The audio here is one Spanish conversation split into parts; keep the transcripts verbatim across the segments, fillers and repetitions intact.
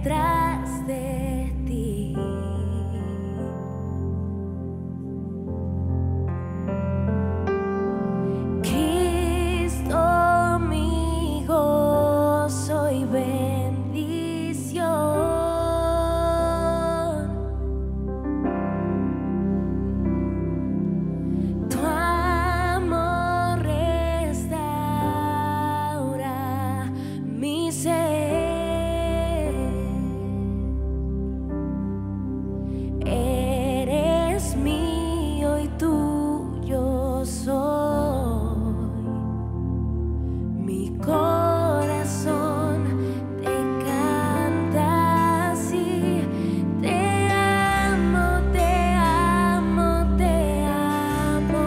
detrás de ti. Cristo, mi gozo y bendición, tu amor restaura mi ser. Eres mío y tuyo soy. Mi corazón te canta así. Te amo, te amo, te amo.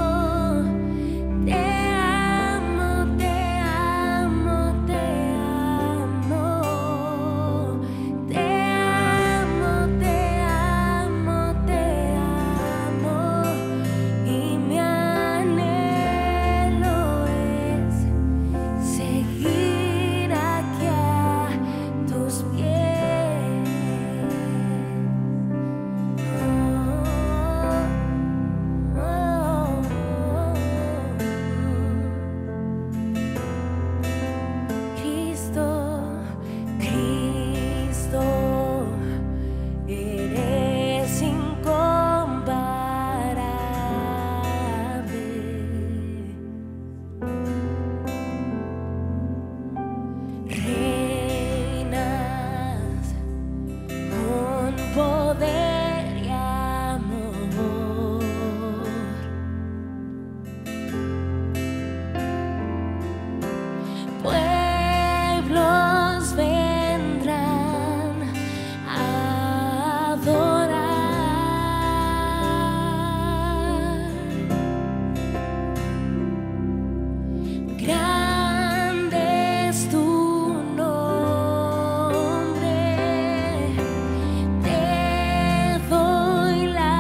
Te amo, te amo, te amo. Te amo, te amo, te amo. Y mi anhelo es seguir aquí a tus pies. Oh, oh, Cristo, Cristo, eres incomparable. Reinas con poder y amor. Pueblos vendrán a adorar. Grande es tu nombre, te doy la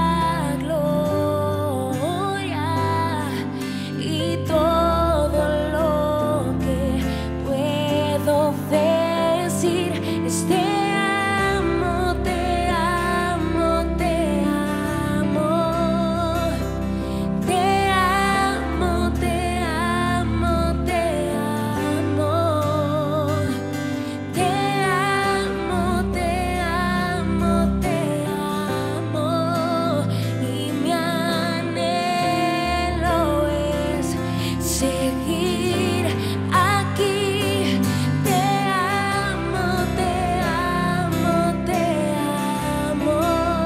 gloria y todo lo que puedo decir es te amo, te amo, te amo. Te amo, te amo, te amo. Te amo, te amo, te amo. Y mi anhelo es seguir aquí. Te amo, te amo, te amo.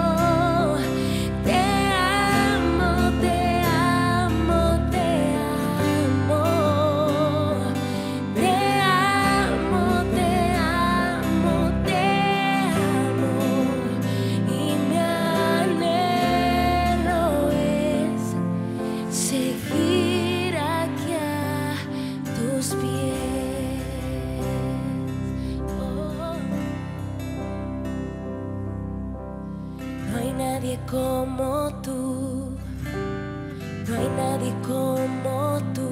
Te amo, te amo, te amo. Te amo, te amo, te amo. Y mi anhelo es seguir aquí a tus pies. Oh. No hay nadie como tú, no hay nadie como tú,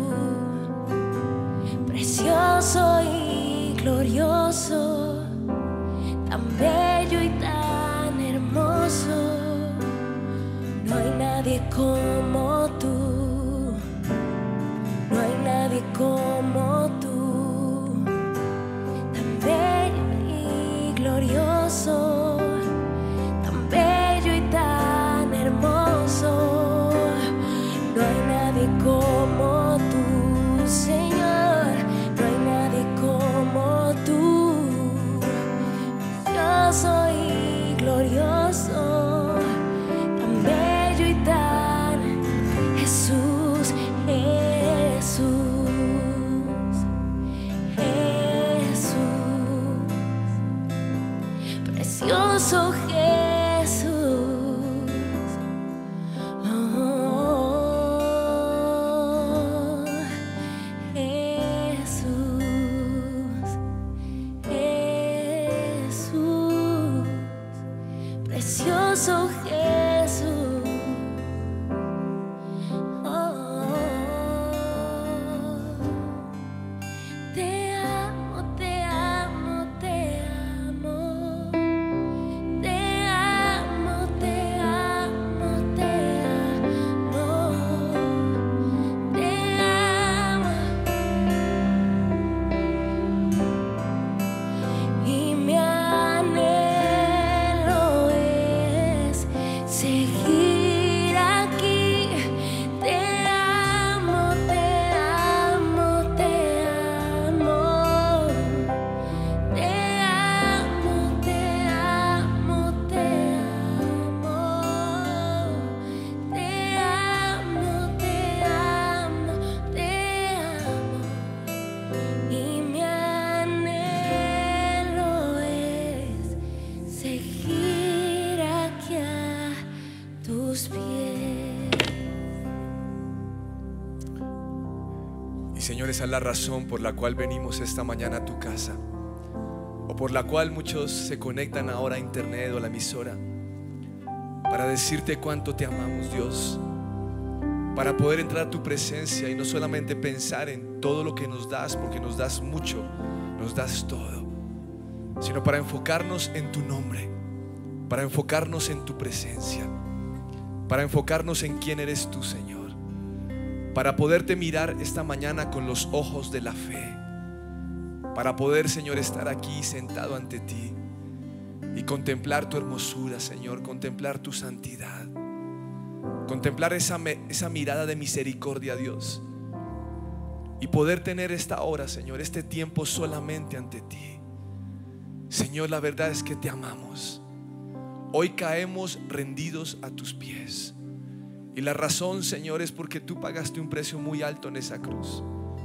precioso y glorioso, tan bello y tan hermoso. No hay nadie como tú, no hay nadie como tú, tan bello y glorioso, tan bello y tan hermoso. No hay nadie como tú, Señor, no hay nadie como tú. Yo soy glorioso, tan bello y tan Jesús, Jesús, Jesús, precioso Jesús. Oh, Jesús, Jesús, precioso Jesús. Oh, te amo, te amo, te amo. Esa es la razón por la cual venimos esta mañana a tu casa, o por la cual muchos se conectan ahora a internet o a la emisora, para decirte cuánto te amamos, Dios, para poder entrar a tu presencia y no solamente pensar en todo lo que nos das, porque nos das mucho, nos das todo, sino para enfocarnos en tu nombre, para enfocarnos en tu presencia, para enfocarnos en quién eres tú, Señor, para poderte mirar esta mañana con los ojos de la fe, para poder, Señor, estar aquí sentado ante ti y contemplar tu hermosura, Señor, contemplar tu santidad, contemplar esa, esa mirada de misericordia, Dios, y poder tener esta hora, Señor, este tiempo solamente ante ti. Señor, la verdad es que te amamos. Hoy caemos rendidos a tus pies, y la razón, Señor, es porque tú pagaste un precio muy alto en esa cruz.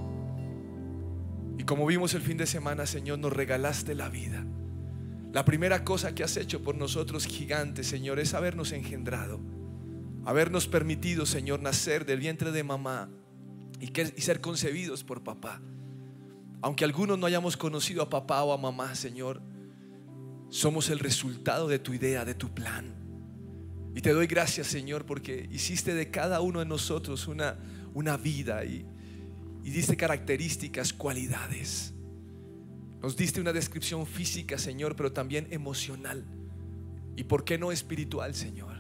Y como vimos el fin de semana, Señor, nos regalaste la vida. La primera cosa que has hecho por nosotros, gigante, Señor, es habernos engendrado, habernos permitido, Señor, nacer del vientre de mamá y, que, y ser concebidos por papá. Aunque algunos no hayamos conocido a papá o a mamá, Señor, somos el resultado de tu idea, de tu plan. Y te doy gracias, Señor, porque hiciste de cada uno de nosotros una, una vida y, y diste características, cualidades. Nos diste una descripción física, Señor, pero también emocional. Y por qué no espiritual, Señor.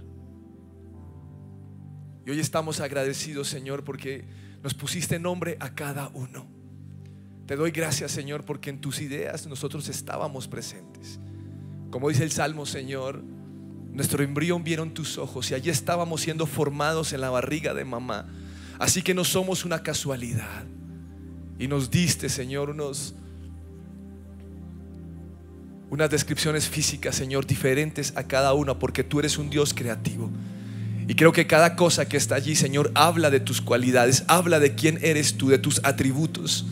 Y hoy estamos agradecidos, Señor, porque nos pusiste nombre a cada uno. Te doy gracias, Señor, porque en tus ideas nosotros estábamos presentes. Como dice el Salmo, Señor, nuestro embrión vieron tus ojos y allí estábamos siendo formados en la barriga de mamá. Así que no somos una casualidad. Y nos diste, Señor, unos unas descripciones físicas, Señor, diferentes a cada una, porque tú eres un Dios creativo. Y creo que cada cosa que está allí, Señor, habla de tus cualidades, habla de quién eres tú, de tus atributos.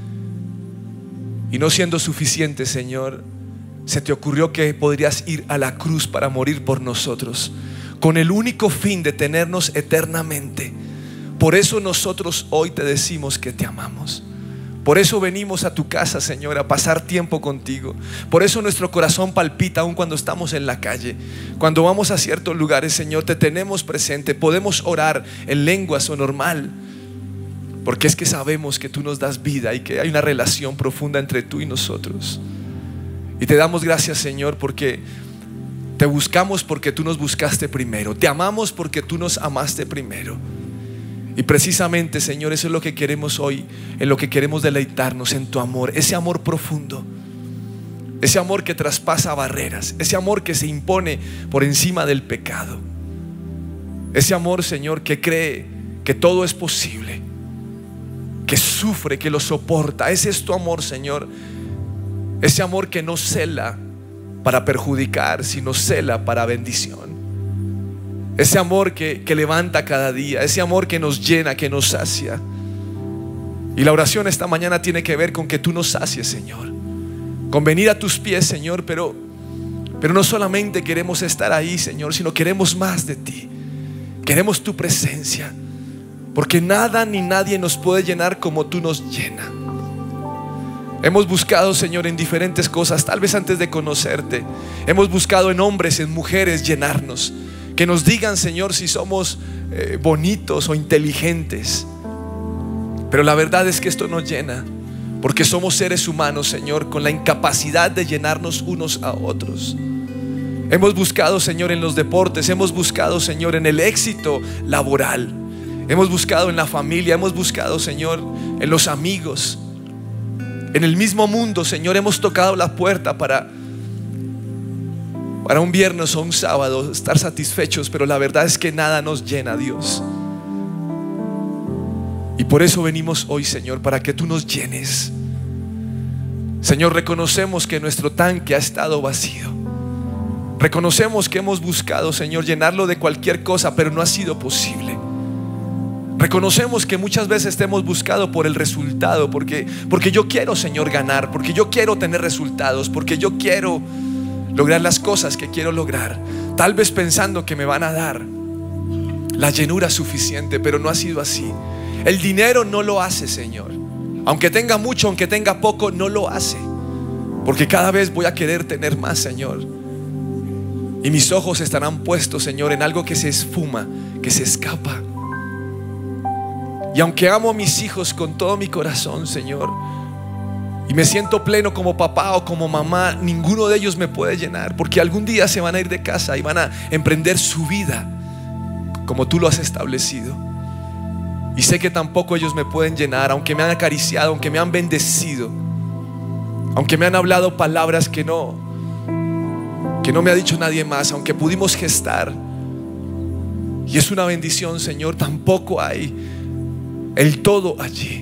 Y no siendo suficiente, Señor, se te ocurrió que podrías ir a la cruz para morir por nosotros, con el único fin de tenernos eternamente. Por eso nosotros hoy te decimos que te amamos. Por eso venimos a tu casa, Señor, a pasar tiempo contigo. Por eso nuestro corazón palpita aún cuando estamos en la calle. Cuando vamos a ciertos lugares, Señor, te tenemos presente. Podemos orar en lenguas o normal, porque es que sabemos que tú nos das vida y que hay una relación profunda entre tú y nosotros. Y te damos gracias, Señor, porque te buscamos, porque tú nos buscaste primero. Te amamos porque tú nos amaste primero. Y precisamente, Señor, eso es lo que queremos hoy, en lo que queremos deleitarnos, en tu amor. Ese amor profundo, ese amor que traspasa barreras, ese amor que se impone por encima del pecado, ese amor, Señor, que cree que todo es posible, que sufre, que lo soporta. Ese es tu amor, Señor. Ese amor que no cela para perjudicar, sino cela para bendición. Ese amor que, que levanta cada día. Ese amor que nos llena, que nos sacia. Y la oración esta mañana tiene que ver con que tú nos sacies, Señor, con venir a tus pies, Señor. Pero, pero no solamente queremos estar ahí, Señor, sino queremos más de ti. Queremos tu presencia, porque nada ni nadie nos puede llenar como tú nos llenas. Hemos buscado, Señor, en diferentes cosas, tal vez antes de conocerte. Hemos buscado en hombres, en mujeres, llenarnos. Que nos digan, Señor, si somos eh, bonitos o inteligentes. Pero la verdad es que esto nos llena, porque somos seres humanos, Señor, con la incapacidad de llenarnos unos a otros. Hemos buscado, Señor, en los deportes. Hemos buscado, Señor, en el éxito laboral. Hemos buscado en la familia. Hemos buscado, Señor, en los amigos. En el mismo mundo, Señor, hemos tocado la puerta para Para un viernes o un sábado estar satisfechos, pero la verdad es que nada nos llena, Dios. Y por eso venimos hoy, Señor, para que tú nos llenes. Señor, reconocemos que nuestro tanque ha estado vacío. Reconocemos que hemos buscado, Señor, llenarlo de cualquier cosa, pero no ha sido posible. Reconocemos que muchas veces te hemos buscado por el resultado, porque, porque yo quiero, Señor, ganar, porque yo quiero tener resultados, porque yo quiero lograr las cosas que quiero lograr, tal vez pensando que me van a dar la llenura suficiente, pero no ha sido así. El dinero no lo hace, Señor. Aunque tenga mucho, aunque tenga poco, no lo hace. Porque cada vez voy a querer tener más, Señor. Y mis ojos estarán puestos, Señor, en algo que se esfuma, que se escapa. Y aunque amo a mis hijos con todo mi corazón, Señor, y me siento pleno como papá o como mamá, ninguno de ellos me puede llenar, porque algún día se van a ir de casa y van a emprender su vida como tú lo has establecido. Y sé que tampoco ellos me pueden llenar, aunque me han acariciado, aunque me han bendecido, aunque me han hablado palabras que no que no me ha dicho nadie más, aunque pudimos gestar. Y es una bendición, Señor, tampoco hay el todo allí.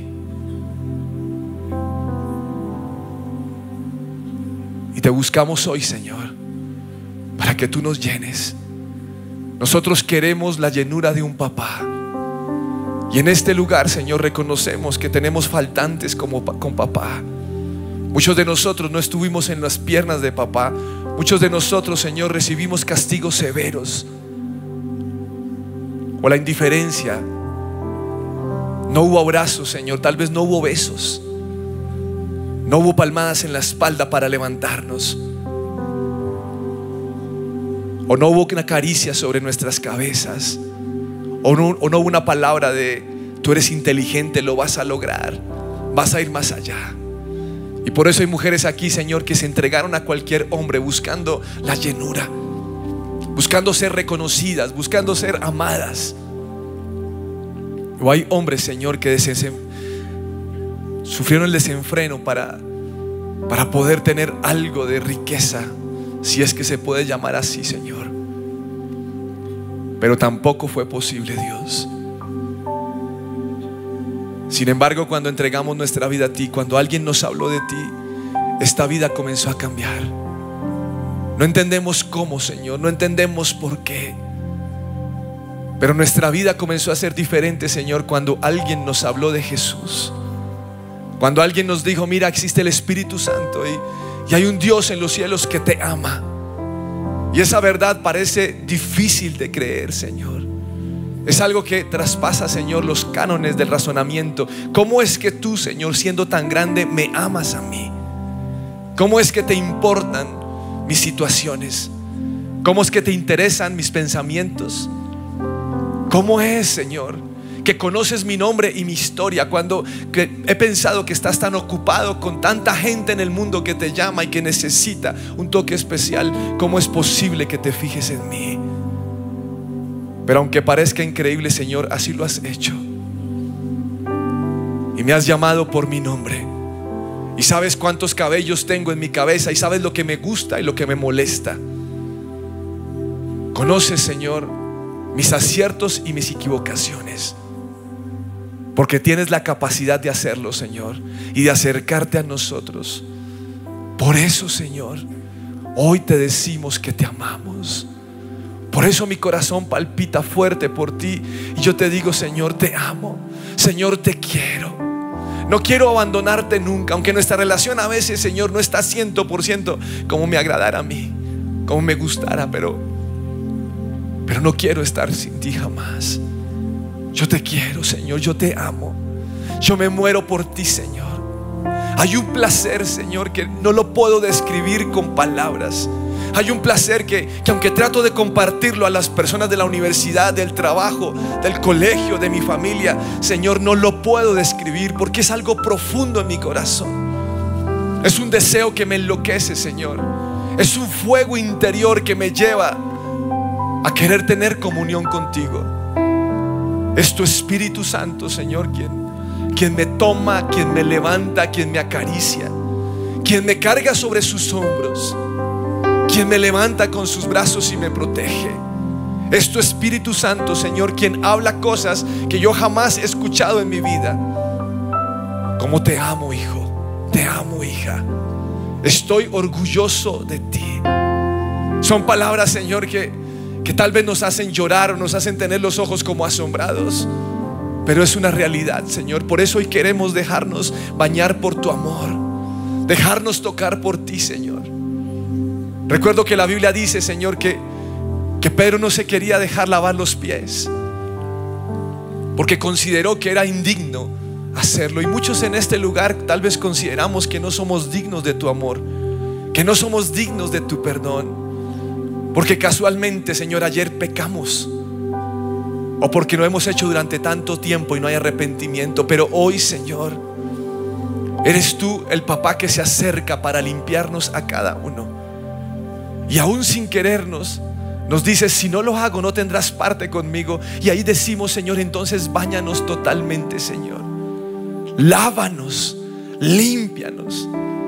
Y te buscamos hoy, Señor, para que tú nos llenes. Nosotros queremos la llenura de un papá. Y en este lugar, Señor, reconocemos que tenemos faltantes como con papá. Muchos de nosotros no estuvimos en las piernas de papá. Muchos de nosotros, Señor, recibimos castigos severos, o la indiferencia. No hubo abrazos, Señor. Tal vez no hubo besos. No hubo palmadas en la espalda para levantarnos. O no hubo una caricia sobre nuestras cabezas. O no, o no hubo una palabra de: tú eres inteligente, lo vas a lograr, vas a ir más allá. Y por eso hay mujeres aquí, Señor, que se entregaron a cualquier hombre buscando la llenura, buscando ser reconocidas, buscando ser amadas. O hay hombres, Señor, que sufrieron el desenfreno para, para poder tener algo de riqueza, si es que se puede llamar así, Señor. Pero tampoco fue posible, Dios. Sin embargo, cuando entregamos nuestra vida a ti, cuando alguien nos habló de ti, esta vida comenzó a cambiar. No entendemos cómo, Señor, no entendemos por qué, pero nuestra vida comenzó a ser diferente, Señor, cuando alguien nos habló de Jesús. Cuando alguien nos dijo: mira, existe el Espíritu Santo y, y hay un Dios en los cielos que te ama. Y esa verdad parece difícil de creer, Señor. Es algo que traspasa, Señor, los cánones del razonamiento. ¿Cómo es que tú, Señor, siendo tan grande, me amas a mí? ¿Cómo es que te importan mis situaciones? ¿Cómo es que te interesan mis pensamientos? ¿Cómo es, Señor, que conoces mi nombre y mi historia cuando que he pensado que estás tan ocupado con tanta gente en el mundo que te llama y que necesita un toque especial? ¿Cómo es posible que te fijes en mí? Pero aunque parezca increíble, Señor, así lo has hecho. Y me has llamado por mi nombre. Y sabes cuántos cabellos tengo en mi cabeza. Y sabes lo que me gusta y lo que me molesta. Conoces, Señor, mis aciertos y mis equivocaciones. Porque tienes la capacidad de hacerlo, Señor, y de acercarte a nosotros. Por eso, Señor, hoy te decimos que te amamos. Por eso mi corazón palpita fuerte por ti. Y yo te digo: Señor, te amo. Señor, te quiero. No quiero abandonarte nunca. Aunque nuestra relación a veces, Señor, no está cien por ciento como me agradara a mí, como me gustara, pero, pero no quiero estar sin ti jamás. Yo te quiero, Señor, yo te amo. Yo me muero por ti, Señor. Hay un placer, Señor, que no lo puedo describir con palabras. Hay un placer que, que aunque trato de compartirlo a las personas de la universidad, del trabajo, del colegio, de mi familia, Señor, no lo puedo describir porque es algo profundo en mi corazón. Es un deseo que me enloquece, Señor. Es un fuego interior que me lleva a querer tener comunión contigo. Es tu Espíritu Santo, Señor, quien, quien me toma, quien me levanta, quien me acaricia, quien me carga sobre sus hombros, quien me levanta con sus brazos y me protege. Es tu Espíritu Santo, Señor, quien habla cosas que yo jamás he escuchado en mi vida. Como te amo, hijo, te amo, hija. Estoy orgulloso de ti. Son palabras, Señor, que, que tal vez nos hacen llorar o nos hacen tener los ojos como asombrados, pero es una realidad, Señor. Por eso hoy queremos dejarnos bañar por tu amor, dejarnos tocar por ti, Señor. Recuerdo que la Biblia dice, Señor, que, que Pedro no se quería dejar lavar los pies porque consideró que era indigno hacerlo. Y muchos en este lugar tal vez consideramos que no somos dignos de tu amor, que no somos dignos de tu perdón, porque casualmente, Señor, ayer pecamos, o porque lo hemos hecho durante tanto tiempo y no hay arrepentimiento. Pero hoy, Señor, eres tú el papá que se acerca para limpiarnos a cada uno. Y aún sin querernos, nos dices: si no lo hago, no tendrás parte conmigo. Y ahí decimos: Señor, entonces báñanos totalmente, Señor. Lávanos, límpianos.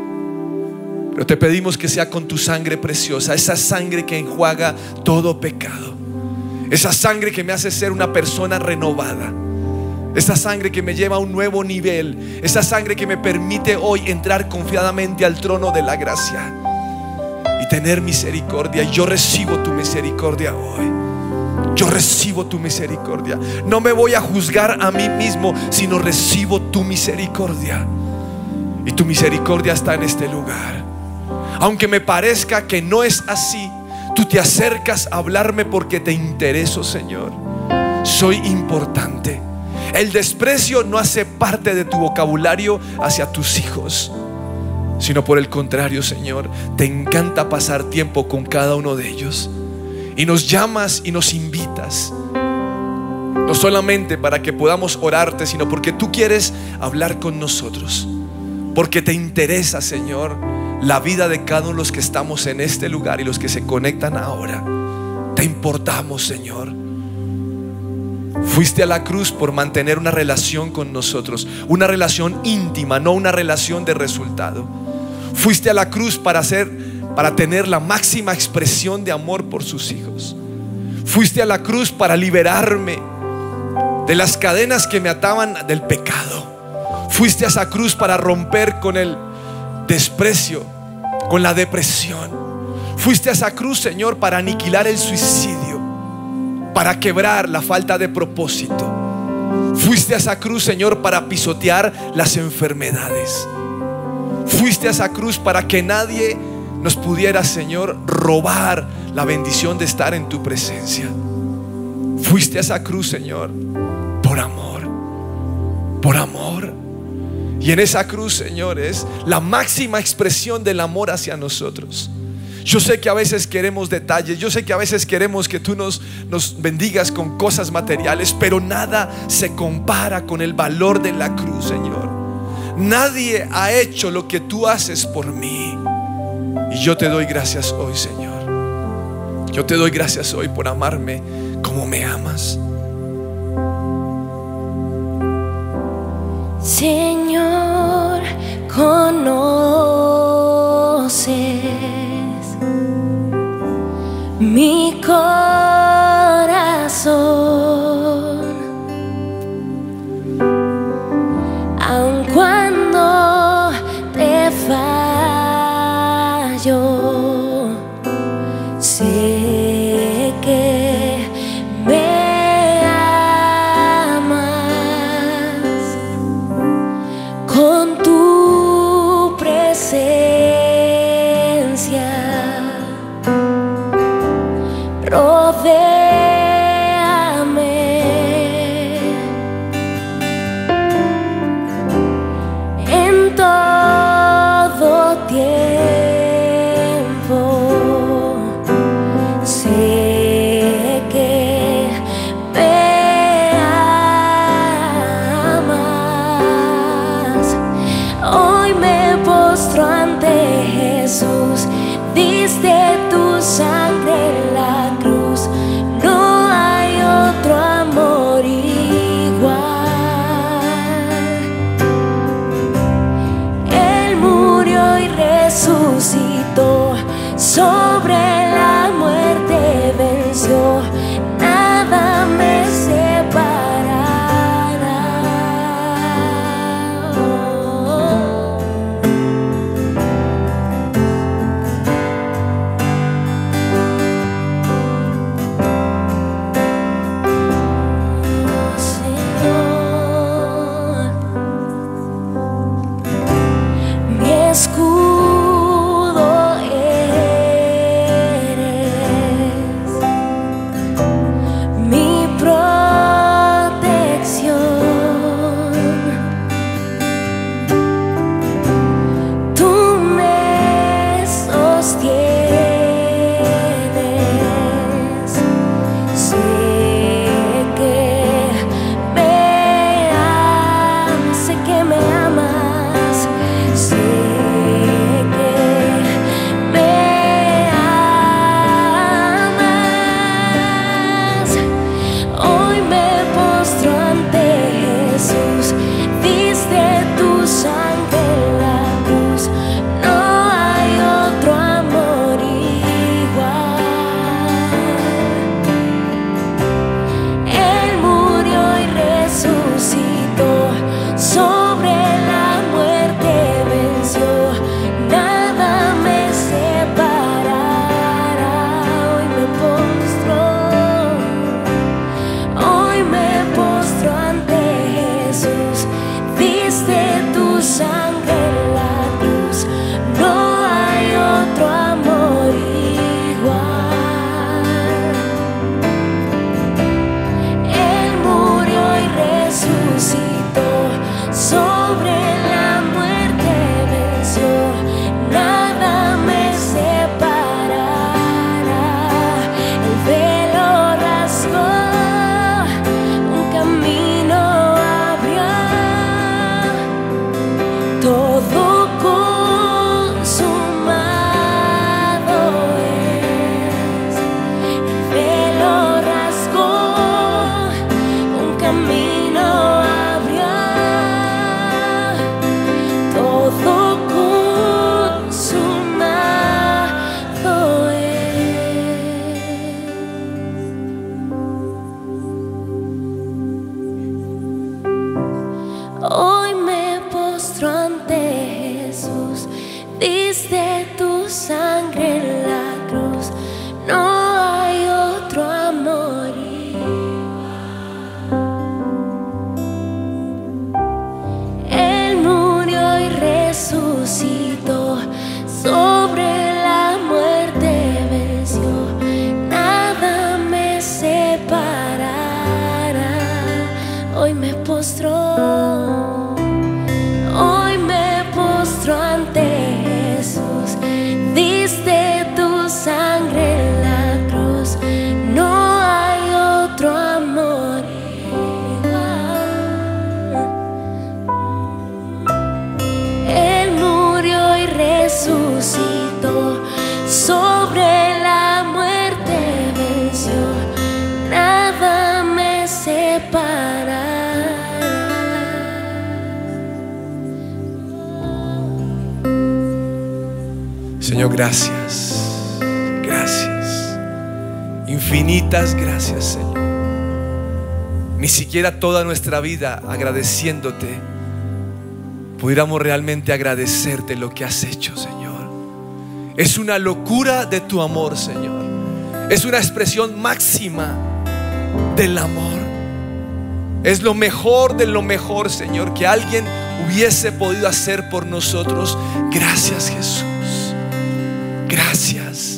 Pero te pedimos que sea con tu sangre preciosa, esa sangre que enjuaga todo pecado, esa sangre que me hace ser una persona renovada, esa sangre que me lleva a un nuevo nivel, esa sangre que me permite hoy entrar confiadamente al trono de la gracia y tener misericordia. Y yo recibo tu misericordia hoy. Yo recibo tu misericordia. No me voy a juzgar a mí mismo, sino recibo tu misericordia. Y tu misericordia está en este lugar. Aunque me parezca que no es así, tú te acercas a hablarme porque te intereso, Señor. Soy importante. El desprecio no hace parte de tu vocabulario hacia tus hijos, sino por el contrario, Señor, te encanta pasar tiempo con cada uno de ellos. Y nos llamas y nos invitas, no solamente para que podamos orarte, sino porque tú quieres hablar con nosotros, porque te interesa, Señor, la vida de cada uno de los que estamos en este lugar y los que se conectan ahora. Te importamos, Señor. Fuiste a la cruz por mantener una relación con nosotros, una relación íntima, no una relación de resultado. Fuiste a la cruz para hacer para tener la máxima expresión de amor por sus hijos. Fuiste a la cruz para liberarme de las cadenas que me ataban del pecado. Fuiste a esa cruz para romper con el desprecio, con la depresión. Fuiste a esa cruz, Señor, para aniquilar el suicidio, para quebrar la falta de propósito. Fuiste a esa cruz, Señor, para pisotear las enfermedades. Fuiste a esa cruz para que nadie nos pudiera, Señor, robar la bendición de estar en tu presencia. Fuiste a esa cruz, Señor, por amor, por amor. Y en esa cruz, Señor, es la máxima expresión del amor hacia nosotros. Yo sé que a veces queremos detalles, yo sé que a veces queremos que tú nos, nos bendigas con cosas materiales, pero nada se compara con el valor de la cruz, Señor. Nadie ha hecho lo que tú haces por mí. Y yo te doy gracias hoy, Señor. Yo te doy gracias hoy por amarme como me amas. Señor, conoces mi corazón, aun cuando te fallo, sé que me amas con tu presencia. Rodéame en todo tiempo. Sé que me amas. Hoy me postro ante Jesús. Diste tu sangre en la cruz. No hay otro amor igual. Él murió y resucitó. Sobre la muerte venció. Nada me separará. Escudo Diste tu sangre en la cruz, no hay otro amor igual. Él murió y resucitó, sobre la muerte venció, nada me separará. Hoy me postro, hoy me postro ante Jesús. Diste tu sangre en la cruz, no hay otro amor igual. Él murió y resucitó, sobre la muerte venció, nada me separará. Señor, gracias, gracias, infinitas gracias, Señor. Ni siquiera toda nuestra vida agradeciéndote pudiéramos realmente agradecerte lo que has hecho, Señor. Es una locura de tu amor, Señor. Es una expresión máxima del amor. Es lo mejor de lo mejor, Señor, que alguien hubiese podido hacer por nosotros. Gracias, Jesús. Gracias,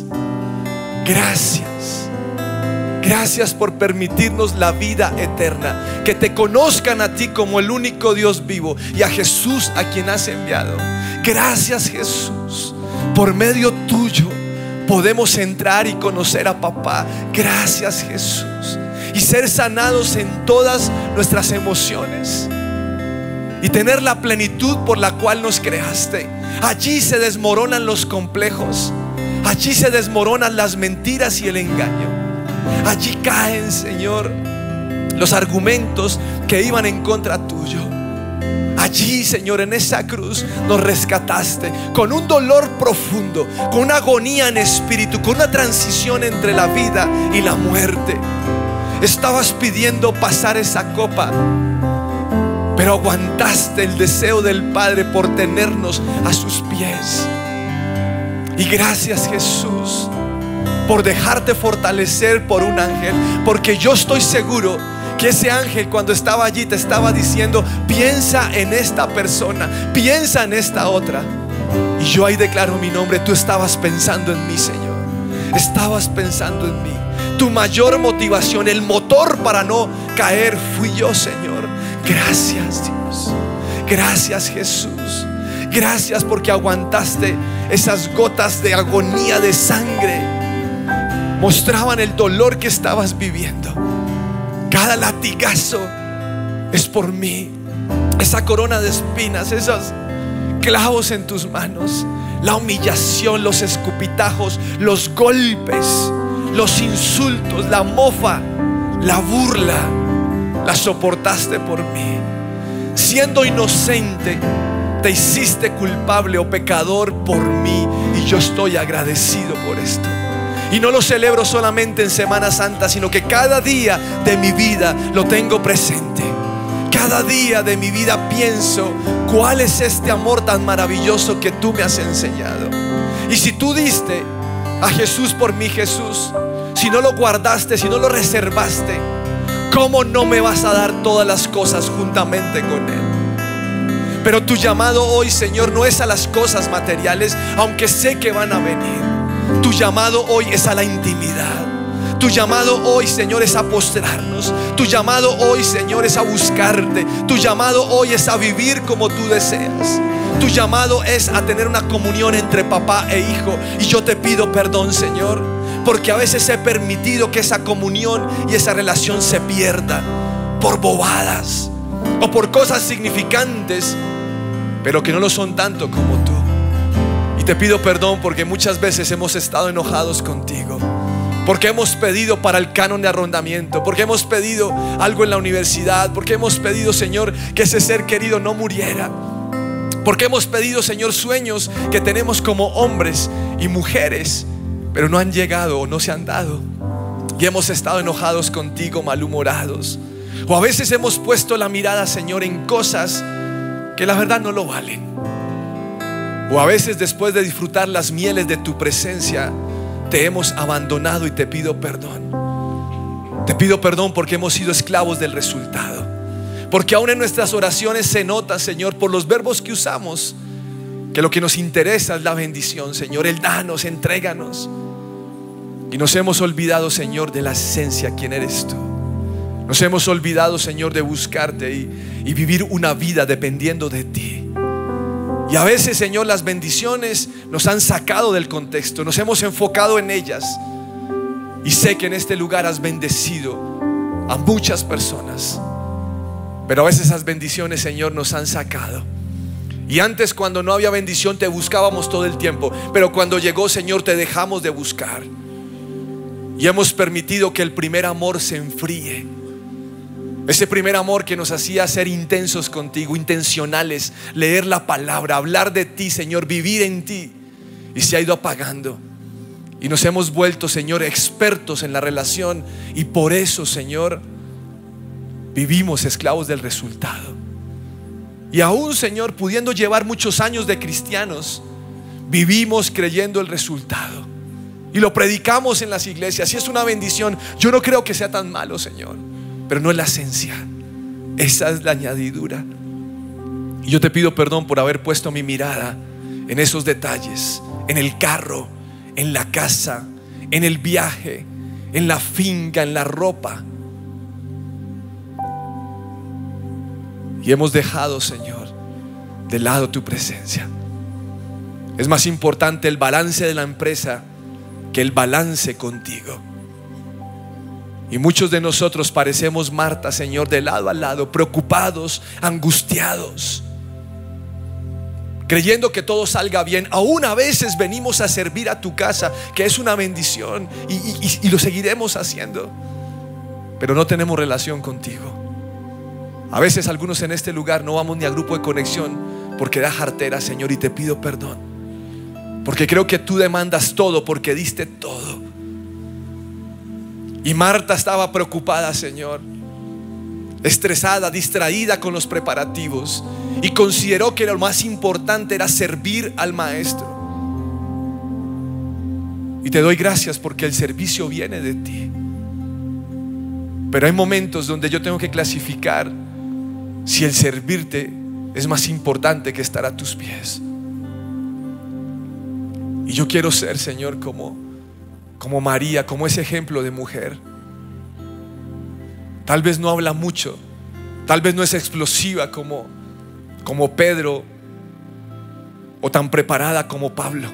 gracias, gracias por permitirnos la vida eterna, que te conozcan a ti como el único Dios vivo y a Jesús a quien has enviado. Gracias, Jesús, por medio tuyo podemos entrar y conocer a papá. Gracias, Jesús, y ser sanados en todas nuestras emociones y tener la plenitud por la cual nos creaste. Allí se desmoronan los complejos, allí se desmoronan las mentiras y el engaño. Allí caen, Señor, los argumentos que iban en contra tuyo. Allí, Señor, en esa cruz nos rescataste con un dolor profundo, con una agonía en espíritu, con una transición entre la vida y la muerte. Estabas pidiendo pasar esa copa, pero aguantaste el deseo del Padre por tenernos a sus pies. Y gracias, Jesús, por dejarte fortalecer por un ángel, porque yo estoy seguro que ese ángel, cuando estaba allí, te estaba diciendo: piensa en esta persona, piensa en esta otra. Y yo ahí declaro mi nombre. Tú estabas pensando en mí, Señor. Estabas pensando en mí. Tu mayor motivación, el motor para no caer, fui yo, Señor. Gracias, Dios. Gracias, Jesús. Gracias porque aguantaste esas gotas de agonía de sangre. Mostraban el dolor que estabas viviendo. Cada latigazo es por mí. Esa corona de espinas, esos clavos en tus manos, la humillación, los escupitajos, los golpes, los insultos, la mofa, la burla, la soportaste por mí. Siendo inocente, te hiciste culpable o pecador por mí, y yo estoy agradecido por esto. Y no lo celebro solamente en Semana Santa, sino que cada día de mi vida lo tengo presente. Cada día de mi vida pienso: ¿cuál es este amor tan maravilloso que tú me has enseñado? Y si tú diste a Jesús por mí, Jesús, si no lo guardaste, si no lo reservaste, ¿cómo no me vas a dar todas las cosas juntamente con Él? Pero tu llamado hoy, Señor, no es a las cosas materiales, aunque sé que van a venir. Tu llamado hoy es a la intimidad. Tu llamado hoy, Señor, es a postrarnos. Tu llamado hoy, Señor, es a buscarte. Tu llamado hoy es a vivir como tú deseas. Tu llamado es a tener una comunión entre papá e hijo. Y yo te pido perdón, Señor, porque a veces he permitido que esa comunión y esa relación se pierda por bobadas o por cosas significantes, pero que no lo son tanto como tú. Y te pido perdón porque muchas veces hemos estado enojados contigo, porque hemos pedido para el canon de arrendamiento, porque hemos pedido algo en la universidad, porque hemos pedido, Señor, que ese ser querido no muriera, porque hemos pedido, Señor, sueños que tenemos como hombres y mujeres, pero no han llegado o no se han dado. Y hemos estado enojados contigo, malhumorados. O a veces hemos puesto la mirada, Señor, en cosas que la verdad no lo valen. O a veces después de disfrutar las mieles de tu presencia te hemos abandonado y te pido perdón. Te pido perdón porque hemos sido esclavos del resultado. Porque aún en nuestras oraciones se nota, Señor, por los verbos que usamos, que lo que nos interesa es la bendición, Señor, el danos, entréganos. Y nos hemos olvidado, Señor, de la esencia, quién eres tú. Nos hemos olvidado, Señor, de buscarte y, y vivir una vida dependiendo de ti. Y a veces, Señor, las bendiciones nos han sacado del contexto, nos hemos enfocado en ellas. Y sé que en este lugar has bendecido a muchas personas, pero a veces esas bendiciones, Señor, nos han sacado. Y antes, cuando no había bendición, te buscábamos todo el tiempo, pero cuando llegó, Señor, te dejamos de buscar. Y hemos permitido que el primer amor se enfríe. Ese primer amor que nos hacía ser intensos contigo, intencionales, leer la palabra, hablar de ti, Señor, vivir en ti. Y se ha ido apagando. Y nos hemos vuelto, Señor, expertos en la relación. Y por eso, Señor, vivimos esclavos del resultado. Y aún, Señor, pudiendo llevar muchos años de cristianos, vivimos creyendo el resultado. Y lo predicamos en las iglesias. Y es una bendición. Yo no creo que sea tan malo, Señor, pero no es la esencia. Esa es la añadidura. Y yo te pido perdón por haber puesto mi mirada en esos detalles, en el carro, en la casa, en el viaje, en la finca, en la ropa. Y hemos dejado, Señor, de lado tu presencia. Es más importante el balance de la empresa que el balance contigo. Y muchos de nosotros parecemos Marta, Señor, de lado a lado, preocupados, angustiados, creyendo que todo salga bien. Aún a veces venimos a servir a tu casa, que es una bendición, y, y, y lo seguiremos haciendo, pero no tenemos relación contigo. A veces algunos en este lugar no vamos ni a grupo de conexión porque da jartera, Señor, y te pido perdón, porque creo que tú demandas todo, porque diste todo. Y Marta estaba preocupada, Señor, estresada, distraída con los preparativos, y consideró que lo más importante era servir al Maestro. Y te doy gracias porque el servicio viene de ti. Pero hay momentos donde yo tengo que clasificar si el servirte es más importante que estar a tus pies. Y yo quiero ser, Señor, como como María, como ese ejemplo de mujer. Tal vez no habla mucho, tal vez no es explosiva como, como Pedro, o tan preparada como Pablo.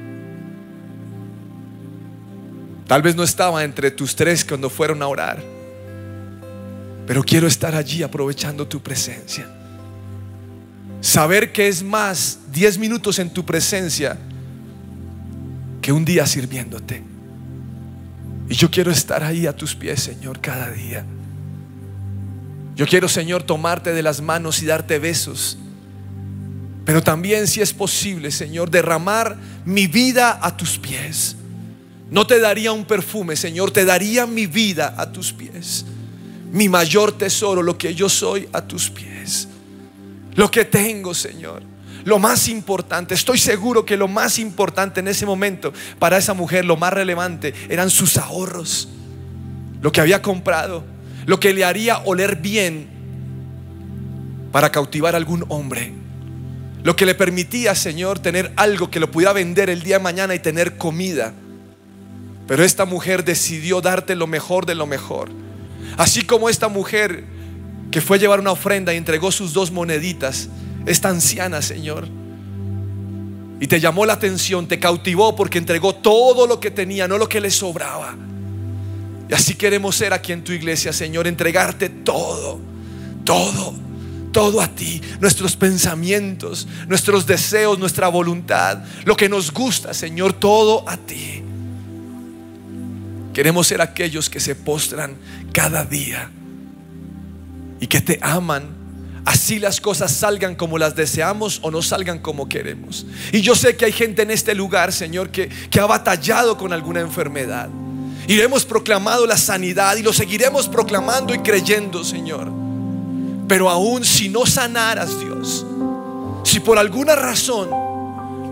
Tal vez no estaba entre tus tres cuando fueron a orar, pero quiero estar allí aprovechando tu presencia. Saber que es más diez minutos en tu presencia que un día sirviéndote. Y yo quiero estar ahí a tus pies, Señor, cada día. Yo quiero, Señor, tomarte de las manos y darte besos, pero también, si es posible, Señor, derramar mi vida a tus pies. No te daría un perfume, Señor, te daría mi vida a tus pies. Mi mayor tesoro, lo que yo soy, a tus pies. Lo que tengo, Señor, lo más importante. Estoy seguro que lo más importante en ese momento para esa mujer, lo más relevante, eran sus ahorros, lo que había comprado, lo que le haría oler bien para cautivar a algún hombre, lo que le permitía, Señor, tener algo que lo pudiera vender el día de mañana y tener comida. Pero esta mujer decidió darte lo mejor de lo mejor. Así como esta mujer que fue a llevar una ofrenda y entregó sus dos moneditas, esta anciana, Señor, y te llamó la atención, te cautivó porque entregó todo lo que tenía, no lo que le sobraba. Y así queremos ser aquí en tu iglesia, Señor, entregarte todo, todo, todo a ti. Nuestros pensamientos, nuestros deseos, nuestra voluntad, lo que nos gusta, Señor, todo a ti. Queremos ser aquellos que se postran cada día y que te aman, así las cosas salgan como las deseamos o no salgan como queremos. Y yo sé que hay gente en este lugar, Señor, que, que ha batallado con alguna enfermedad, y hemos proclamado la sanidad y lo seguiremos proclamando y creyendo, Señor. Pero aún si no sanaras, Dios, si por alguna razón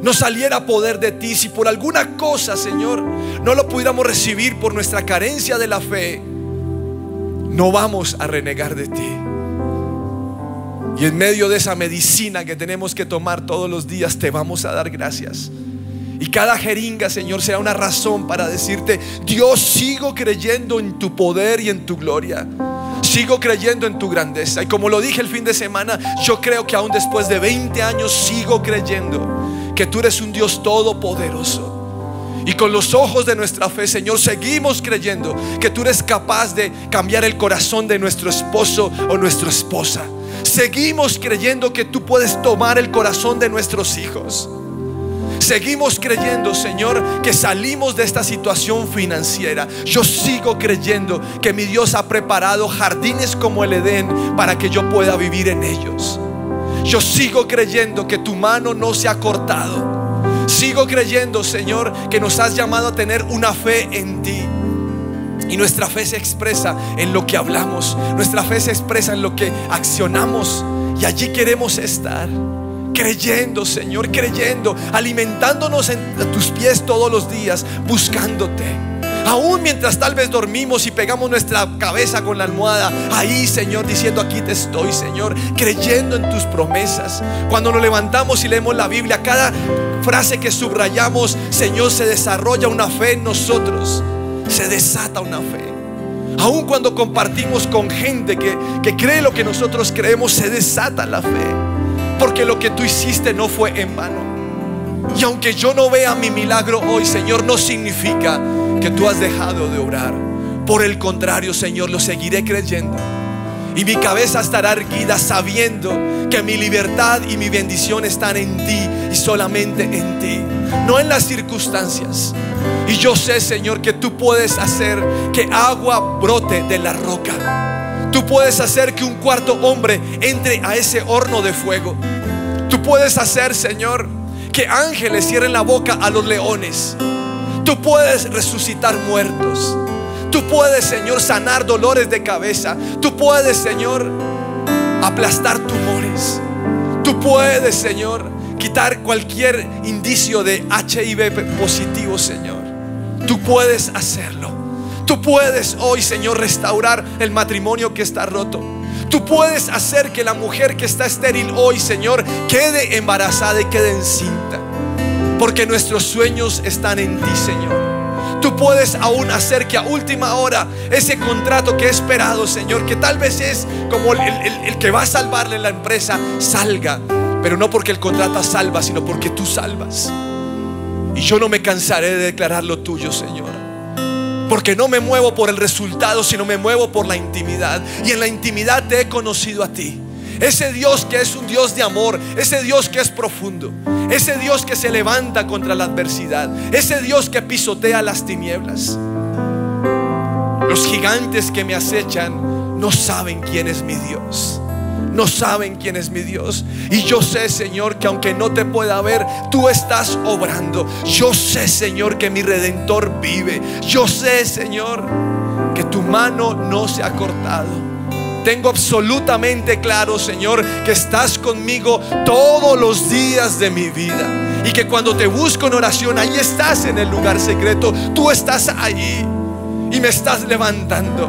no saliera poder de ti, si por alguna cosa, Señor, no lo pudiéramos recibir por nuestra carencia de la fe, no vamos a renegar de ti. Y en medio de esa medicina que tenemos que tomar todos los días, te vamos a dar gracias. Y cada jeringa, Señor, será una razón para decirte: Dios, sigo creyendo en tu poder y en tu gloria. Sigo creyendo en tu grandeza. Y como lo dije el fin de semana, yo creo que aún después de veinte años sigo creyendo que tú eres un Dios todopoderoso. Y con los ojos de nuestra fe, Señor, seguimos creyendo que tú eres capaz de cambiar el corazón de nuestro esposo o nuestra esposa. Seguimos creyendo que tú puedes tomar el corazón de nuestros hijos. Seguimos creyendo, Señor, que salimos de esta situación financiera. Yo sigo creyendo que mi Dios ha preparado jardines como el Edén para que yo pueda vivir en ellos. Yo sigo creyendo que tu mano no se ha cortado. Sigo creyendo, Señor, que nos has llamado a tener una fe en ti. Y nuestra fe se expresa en lo que hablamos. Nuestra fe se expresa en lo que accionamos. Y allí queremos estar, creyendo, Señor, creyendo, alimentándonos en tus pies todos los días, buscándote. Aún mientras tal vez dormimos y pegamos nuestra cabeza con la almohada, ahí, Señor, diciendo: aquí te estoy, Señor, creyendo en tus promesas. Cuando nos levantamos y leemos la Biblia, cada frase que subrayamos, Señor, se desarrolla una fe en nosotros. Se desata una fe. Aún cuando compartimos con gente que, que cree lo que nosotros creemos, se desata la fe. Porque lo que tú hiciste no fue en vano. Y aunque yo no vea mi milagro hoy, Señor, no significa que tú has dejado de orar. Por el contrario, Señor, lo seguiré creyendo. Y mi cabeza estará erguida sabiendo que mi libertad y mi bendición están en ti y solamente en ti, no en las circunstancias. Y yo sé, Señor, que tú puedes hacer que agua brote de la roca. Tú puedes hacer que un cuarto hombre entre a ese horno de fuego. Tú puedes hacer, Señor, que ángeles cierren la boca a los leones. Tú puedes resucitar muertos. Tú puedes, Señor, sanar dolores de cabeza. Tú puedes, Señor, aplastar tumores. Tú puedes, Señor, quitar cualquier indicio de H I V positivo, Señor. Tú puedes hacerlo. Tú puedes hoy, Señor, restaurar el matrimonio que está roto. Tú puedes hacer que la mujer que está estéril hoy, Señor, quede embarazada y quede encinta. Porque nuestros sueños están en ti, Señor. Tú puedes aún hacer que a última hora ese contrato que he esperado, Señor, que tal vez es como el, el, el que va a salvarle la empresa, salga. Pero no porque el contrato salva, sino porque tú salvas. Y yo no me cansaré de declarar lo tuyo, Señor. Porque no me muevo por el resultado, sino me muevo por la intimidad. Y en la intimidad te he conocido a ti. Ese Dios que es un Dios de amor. Ese Dios que es profundo. Ese Dios que se levanta contra la adversidad. Ese Dios que pisotea las tinieblas. Los gigantes que me acechan no saben quién es mi Dios. No saben quién es mi Dios. Y yo sé, Señor, que aunque no te pueda ver, tú estás obrando. Yo sé, Señor, que mi Redentor vive. Yo sé, Señor, que tu mano no se ha cortado. Tengo absolutamente claro, Señor, que estás conmigo todos los días de mi vida. Y que cuando te busco en oración, ahí estás en el lugar secreto. Tú estás ahí y me estás levantando.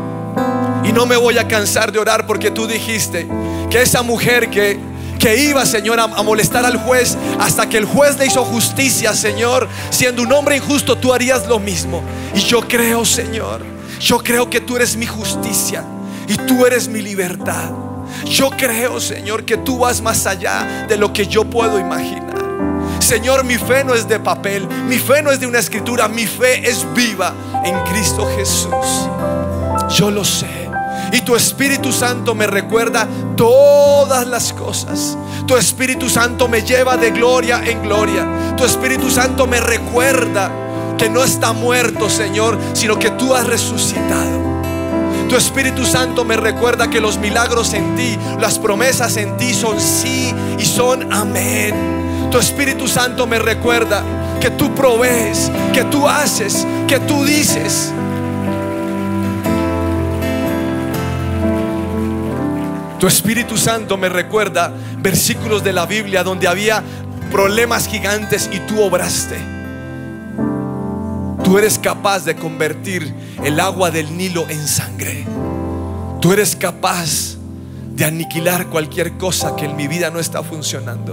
Y no me voy a cansar de orar, porque tú dijiste que esa mujer que, que iba, Señor, a, a molestar al juez, hasta que el juez le hizo justicia, Señor, siendo un hombre injusto, tú harías lo mismo. Y yo creo, Señor, yo creo que tú eres mi justicia y tú eres mi libertad. Yo creo, Señor, que tú vas más allá de lo que yo puedo imaginar. Señor, mi fe no es de papel, mi fe no es de una escritura, mi fe es viva en Cristo Jesús. Yo lo sé. Y tu Espíritu Santo me recuerda todas las cosas. Tu Espíritu Santo me lleva de gloria en gloria. Tu Espíritu Santo me recuerda que no está muerto, Señor, sino que tú has resucitado. Tu Espíritu Santo me recuerda que los milagros en ti, las promesas en ti son sí y son amén. Tu Espíritu Santo me recuerda que tú provees, que tú haces, que tú dices. Tu Espíritu Santo me recuerda versículos de la Biblia donde había problemas gigantes y tú obraste. Tú eres capaz de convertir el agua del Nilo en sangre. Tú eres capaz de aniquilar cualquier cosa que en mi vida no está funcionando.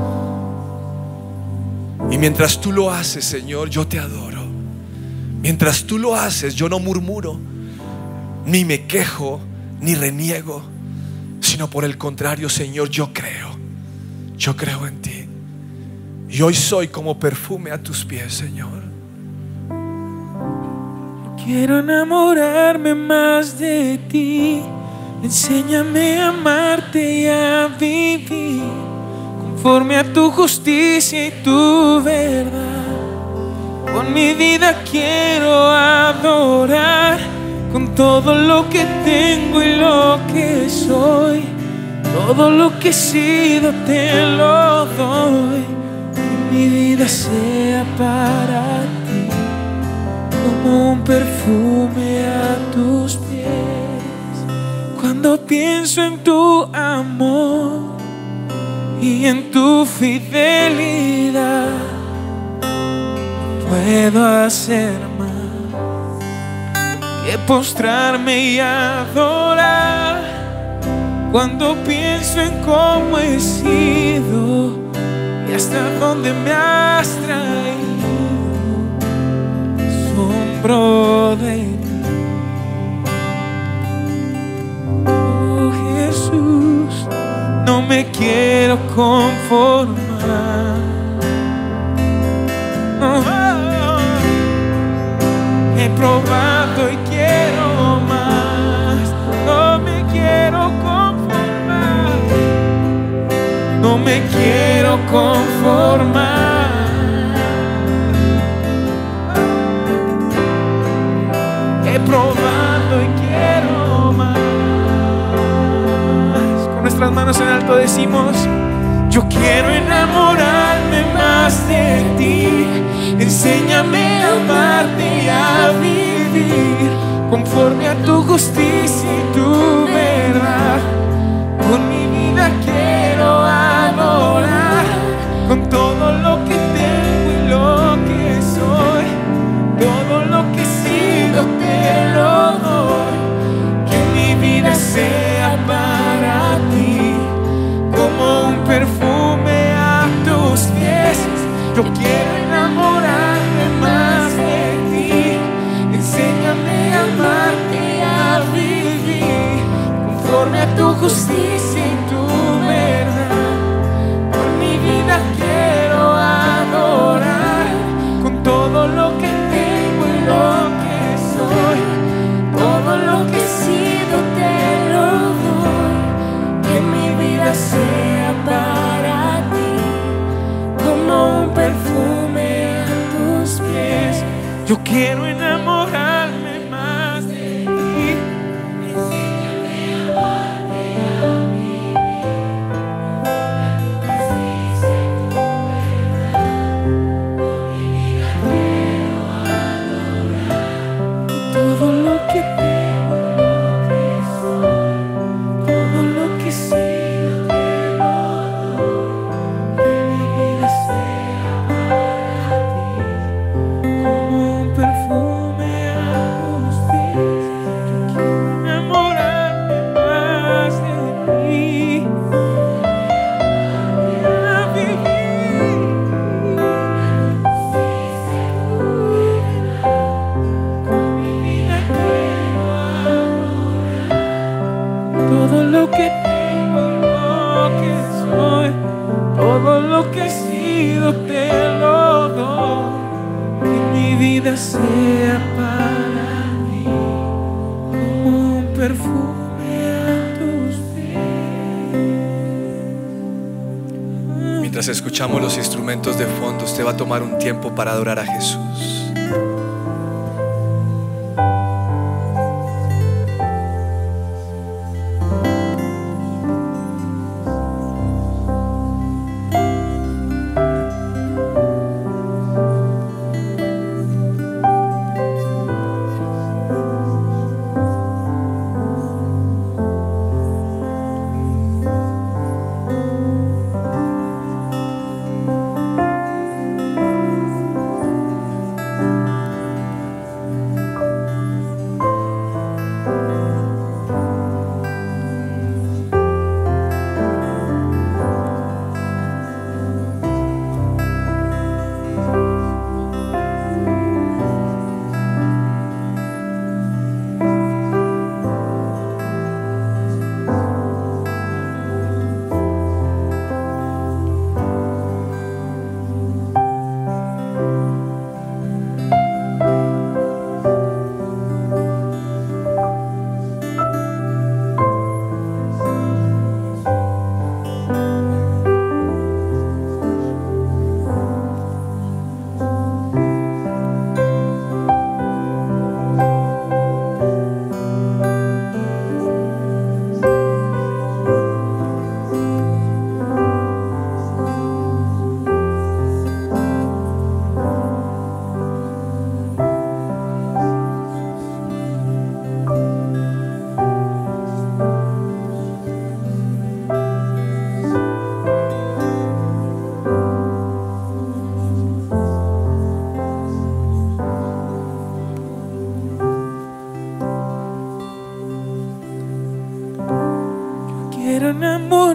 Y mientras tú lo haces, Señor, yo te adoro. Mientras tú lo haces, yo no murmuro, ni me quejo, ni reniego, sino por el contrario, Señor, yo creo. Yo creo en ti. Y hoy soy como perfume a tus pies, Señor. Quiero enamorarme más de ti. Enséñame a amarte y a vivir conforme a tu justicia y tu verdad. Con mi vida quiero adorar, con todo lo que tengo y lo que soy. Todo lo que he sido te lo doy. Que mi vida sea para ti como un perfume a tus pies. Cuando pienso en tu amor y en tu fidelidad, puedo hacer más que postrarme y adorar. Cuando pienso en cómo he sido y hasta dónde me has traído, asombro de ti. Oh Jesús, no me quiero conformar. Oh, oh, oh. He probado y quiero más. No me quiero conformar. No me quiero conformar. He probado y quiero más. Con nuestras manos en alto decimos: yo quiero enamorarme más de ti. Enséñame a amarte y a vivir conforme a tu justicia y tu verdad. Con mi vida quiero adorar, con todo lo que tengo y lo que soy. Todo lo que he sido te lo doy. Que mi vida sea para ti como un perfume a tus pies. Yo quiero enamorarme más de ti. Enséñame a amarte y a vivir conforme a tu justicia y tu verdad. Con mi vida quiero adorar, con todo lo que tengo y lo que soy. Todo lo que he sido te lo doy. Que mi vida sea para ti como un perfume a tus pies. Yo quiero enamorarme más de ti. Enséñame a amarte y a vivir con mi vida quiero adorar. Todo lo que tengo, lo que soy, todo lo que he sido te lo doy. Que mi vida sea para ti como un perfume a tus pies. Yo quiero enamorarme más de ti, a vivir con mi vida quiero adorar. Todo lo que tengo y lo que soy, todo lo que he sido te lo doy. Que mi vida sea para ti como un perfume a tus pies. Mientras escuchamos los instrumentos de fondo, usted va a tomar un tiempo para adorar a Jesús.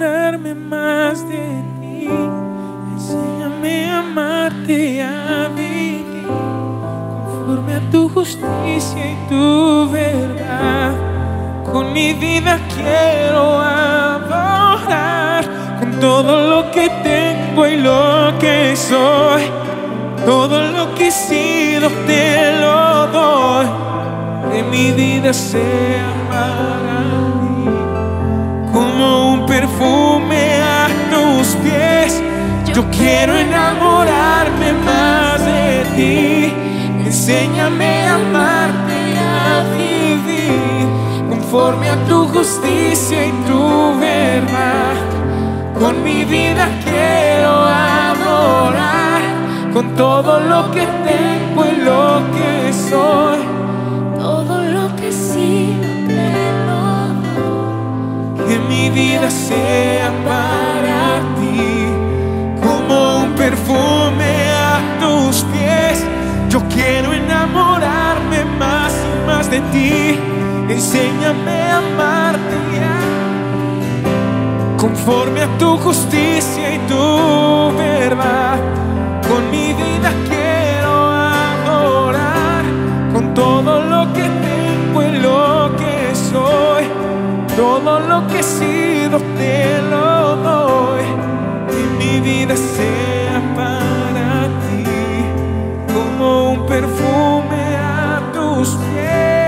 enamorarme más de ti. Enséñame a amarte y a vivir conforme a tu justicia y tu verdad. Con mi vida quiero adorar, con todo lo que tengo y lo que soy. Todo lo que he sido te lo doy. Que mi vida sea para ti como un perfume a tus pies. Yo quiero enamorarme más de ti. Enséñame a amarte y a vivir conforme a tu justicia y tu verdad. Con mi vida quiero adorar, con todo lo que tengo y lo que soy. Todo lo que sigo te lo doy. Que mi vida sea para ti como un perfume a tus pies. Yo quiero enamorarme más y más de ti. Enséñame a amarte ya, conforme a tu justicia y tu verdad. Con mi vida quiero adorar, con todo lo que tengo y lo que soy. Todo lo que he sido te lo doy. Que mi vida sea para ti como un perfume a tus pies.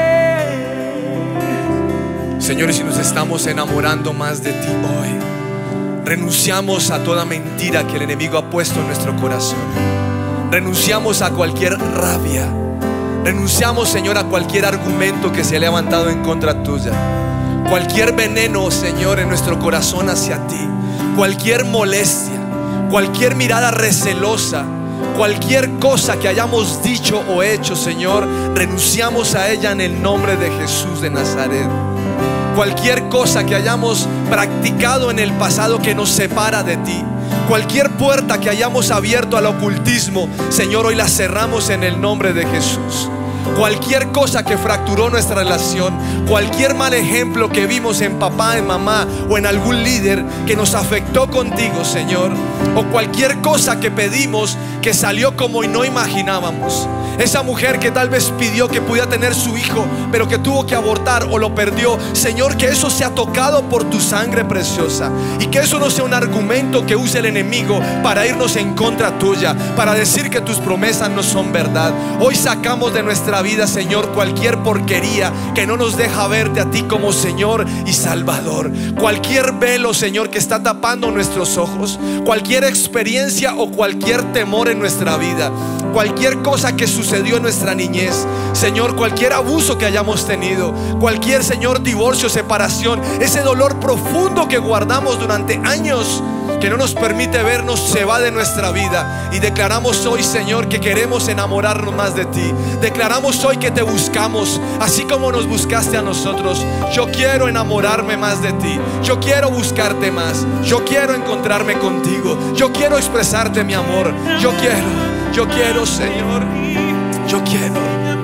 Señor, si nos estamos enamorando más de ti hoy, renunciamos a toda mentira que el enemigo ha puesto en nuestro corazón. Renunciamos a cualquier rabia. Renunciamos, Señor, a cualquier argumento que se ha levantado en contra tuya. Cualquier veneno, Señor, en nuestro corazón hacia ti. Cualquier molestia, cualquier mirada recelosa, cualquier cosa que hayamos dicho o hecho, Señor, renunciamos a ella en el nombre de Jesús de Nazaret. Cualquier cosa que hayamos practicado en el pasado que nos separa de ti, cualquier puerta que hayamos abierto al ocultismo, Señor, hoy la cerramos en el nombre de Jesús. Cualquier cosa que fracturó nuestra relación, cualquier mal ejemplo que vimos en papá, en mamá o en algún líder que nos afectó contigo, Señor, o cualquier cosa que pedimos que salió como no imaginábamos. Esa mujer que tal vez pidió que pudiera tener su hijo, pero que tuvo que abortar o lo perdió, Señor, que eso sea tocado por tu sangre preciosa, y que eso no sea un argumento que use el enemigo para irnos en contra tuya, para decir que tus promesas no son verdad. Hoy sacamos de nuestra vida, Señor, cualquier porquería que no nos deja verte a ti como Señor y Salvador. Cualquier velo, Señor, que está tapando nuestros ojos, cualquier experiencia o cualquier temor en nuestra vida, cualquier cosa que sucedió en nuestra niñez, Señor, cualquier abuso que hayamos tenido, cualquier, Señor, divorcio, separación, ese dolor profundo que guardamos durante años que no nos permite vernos, se va de nuestra vida. Y declaramos hoy, Señor, que queremos enamorarnos más de ti. Declaramos hoy que te buscamos así como nos buscaste a nosotros. Yo quiero enamorarme más de ti. Yo quiero buscarte más. Yo quiero encontrarme contigo. Yo quiero expresarte mi amor. Yo quiero, yo quiero, Señor. Yo quiero.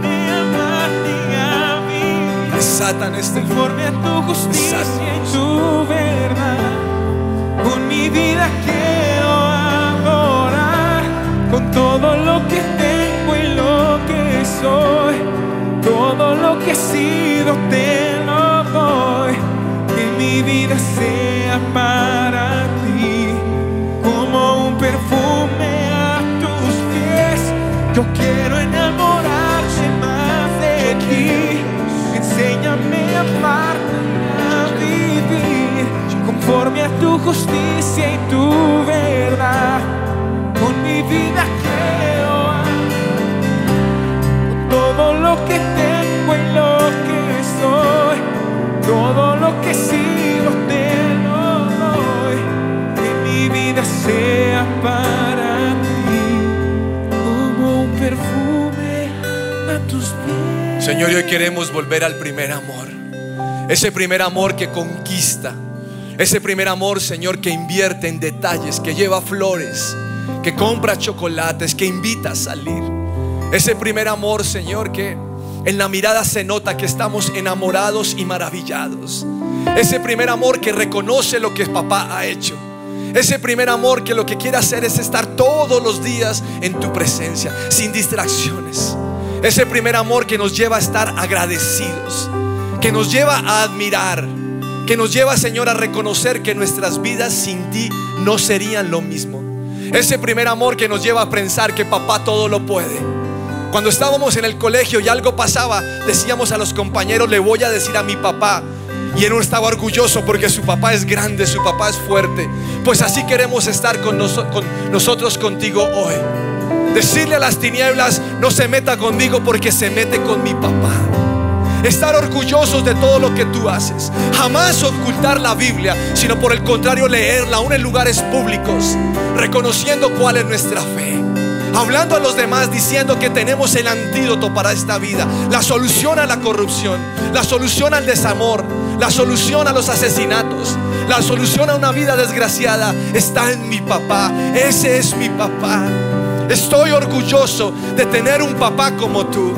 Desatan este conforme a tu justicia y tu verdad. Con mi vida quiero adorar, con todo lo que tengo y lo que soy. Todo lo que he sido te lo doy. Que mi vida sea para ti como un perfume a tus pies. Yo quiero enamorarme más de ti. Enséñame a amarte y a vivir conforme a tu justicia y tu verdad. Con mi vida quiero amar, con todo lo que tengo y lo que soy. Todo lo que he sido te lo doy. Que mi vida sea para ti como un perfume a tus pies. Señor, hoy queremos volver al primer amor. Ese primer amor que conquista. Ese primer amor, Señor, que invierte en detalles, que lleva flores, que compra chocolates, que invita a salir. Ese primer amor, Señor, que En la mirada se nota que estamos enamorados y maravillados. Ese primer amor que reconoce lo que papá ha hecho. Ese primer amor que lo que quiere hacer es estar todos los días en tu presencia, sin distracciones. Ese primer amor que nos lleva a estar agradecidos, que nos lleva a admirar, que nos lleva, Señor, a reconocer que nuestras vidas sin ti no serían lo mismo. Ese primer amor que nos lleva a pensar que papá todo lo puede. Cuando estábamos en el colegio y algo pasaba, decíamos a los compañeros: le voy a decir a mi papá. Y él no estaba orgulloso porque su papá es grande, su papá es fuerte. Pues así queremos estar con, nos, con nosotros contigo hoy. Decirle a las tinieblas: no se meta conmigo porque se mete con mi papá. Estar orgullosos de todo lo que tú haces. Jamás ocultar la Biblia, sino por el contrario leerla aún en lugares públicos, reconociendo cuál es nuestra fe. Hablando a los demás, diciendo que tenemos el antídoto para esta vida, la solución a la corrupción, la solución al desamor, la solución a los asesinatos, la solución a una vida desgraciada está en mi papá. Ese es mi papá. Estoy orgulloso de tener un papá como tú.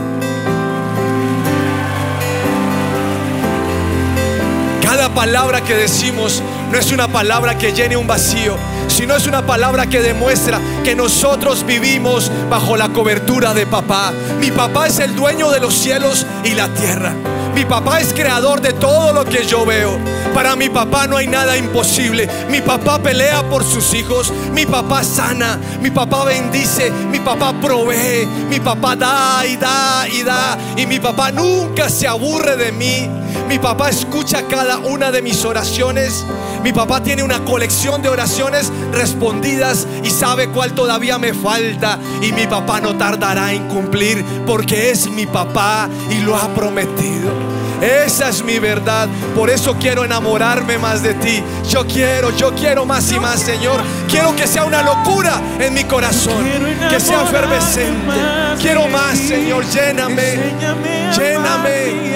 Cada palabra que decimos no es una palabra que llene un vacío, sino es una palabra que demuestra que nosotros vivimos bajo la cobertura de papá. Mi papá es el dueño de los cielos y la tierra. Mi papá es creador de todo lo que yo veo. Para mi papá no hay nada imposible. Mi papá pelea por sus hijos. Mi papá sana. Mi papá bendice. Mi papá provee. Mi papá da y da y da. Y mi papá nunca se aburre de mí. Mi papá escucha cada una de mis oraciones. Mi papá tiene una colección de oraciones respondidas y sabe cuál todavía me falta. Y mi papá no tardará en cumplir, porque es mi papá y lo ha prometido. Esa es mi verdad. Por eso quiero enamorarme más de ti. Yo quiero, yo quiero más y más, Señor. Quiero que sea una locura en mi corazón, que sea efervescente. Quiero más, Señor. Lléname, lléname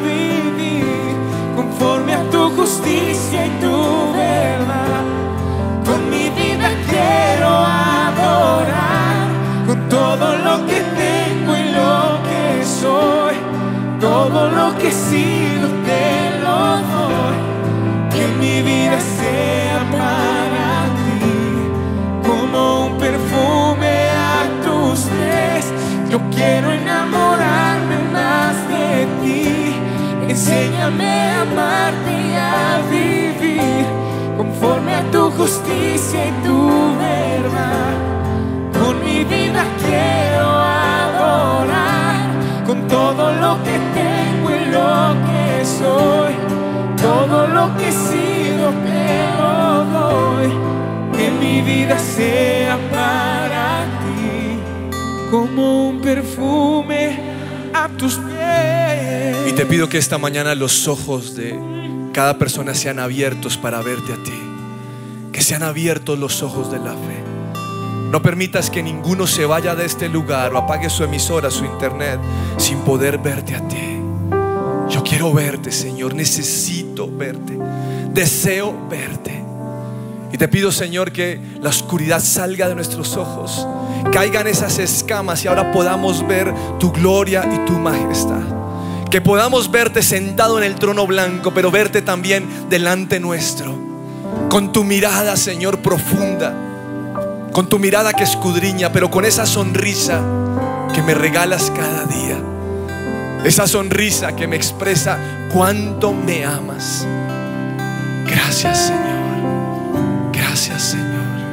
conforme a tu justicia y tu verdad. Con mi vida quiero adorar, con todo lo que tengo y lo que soy. Todo lo que he sido te lo doy. Que mi vida sea para ti como un perfume a tus pies. Yo quiero enamorarme más de ti. Enséñame a amarte y a vivir conforme a tu justicia y tu verdad. Con mi vida quiero adorar, con todo lo que tengo y lo que soy. Todo lo que he sido te lo doy. Que mi vida sea para ti como un perfume a tus pies. Y te pido que esta mañana los ojos de cada persona sean abiertos para verte a ti. Que sean abiertos los ojos de la fe. No permitas que ninguno se vaya de este lugar o apague su emisora, su internet, sin poder verte a ti. Yo quiero verte, Señor. Necesito verte. Deseo verte. Y te pido, Señor, que la oscuridad salga de nuestros ojos, caigan esas escamas y ahora podamos ver tu gloria y tu majestad. Que podamos verte sentado en el trono blanco, pero verte también delante nuestro, con tu mirada, Señor, profunda, con tu mirada que escudriña, pero con esa sonrisa que me regalas cada día. Esa sonrisa que me expresa cuánto me amas. Gracias, Señor. Gracias, Señor.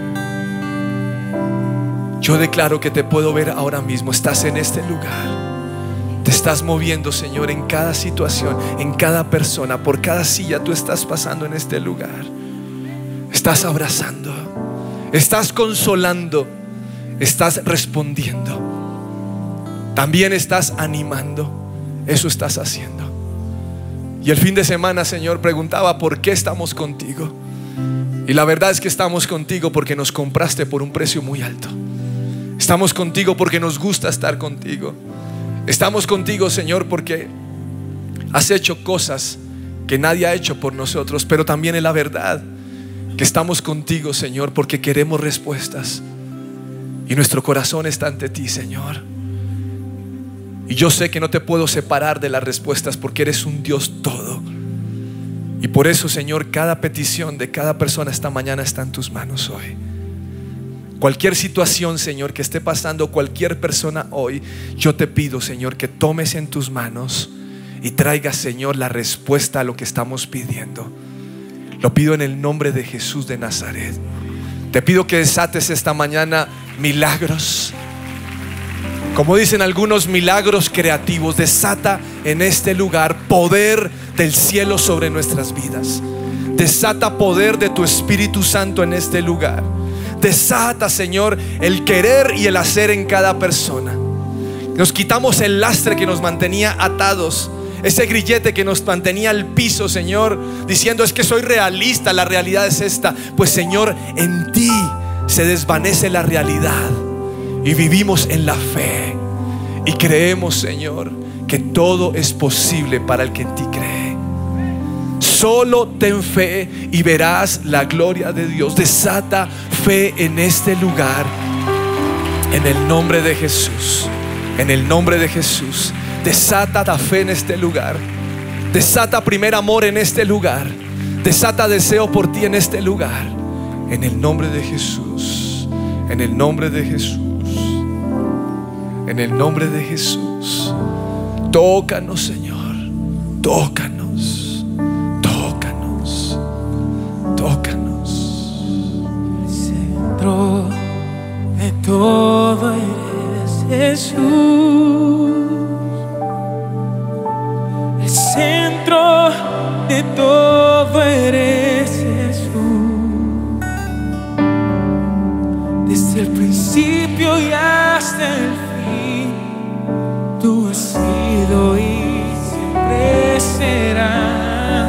Yo declaro que te puedo ver ahora mismo. Estás en este lugar. Te estás moviendo, Señor, en cada situación, en cada persona, por cada silla. Tú estás pasando en este lugar. Estás abrazando, estás consolando, estás respondiendo, también estás animando. Eso estás haciendo. Y el fin de semana, Señor, preguntaba por qué estamos contigo. Y la verdad es que estamos contigo porque nos compraste por un precio muy alto. Estamos contigo porque nos gusta estar contigo. Estamos contigo, Señor, porque has hecho cosas que nadie ha hecho por nosotros. Pero también es la verdad que estamos contigo, Señor, porque queremos respuestas. Y nuestro corazón está ante ti, Señor. Y yo sé que no te puedo separar de las respuestas porque eres un Dios todo. Y por eso, Señor, cada petición de cada persona esta mañana está en tus manos hoy. Cualquier situación, Señor, que esté pasando cualquier persona hoy, yo te pido, Señor, que tomes en tus manos y traigas, Señor, la respuesta a lo que estamos pidiendo. Lo pido en el nombre de Jesús de Nazaret. Te pido que desates esta mañana milagros. Como dicen algunos, milagros creativos. Desata en este lugar poder del cielo sobre nuestras vidas. Desata poder de tu Espíritu Santo en este lugar. Desata, Señor, el querer y el hacer en cada persona. Nos quitamos el lastre que nos mantenía atados, ese grillete que nos mantenía al piso, Señor, diciendo: es que soy realista, la realidad es esta. Pues, Señor, en ti se desvanece la realidad y vivimos en la fe y creemos, Señor, que todo es posible para el que en ti cree. Solo ten fe y verás la gloria de Dios. Desata fe en este lugar, en el nombre de Jesús. En el nombre de Jesús. Desata la fe en este lugar. Desata primer amor en este lugar. Desata deseo por ti en este lugar. En el nombre de Jesús. En el nombre de Jesús. En el nombre de Jesús. Tócanos, Señor. Tócanos. Tócanos. Tócanos. El centro de todo eres Jesús. El centro de todo eres Jesús. Desde el principio y hasta el fin, tú has sido y siempre serás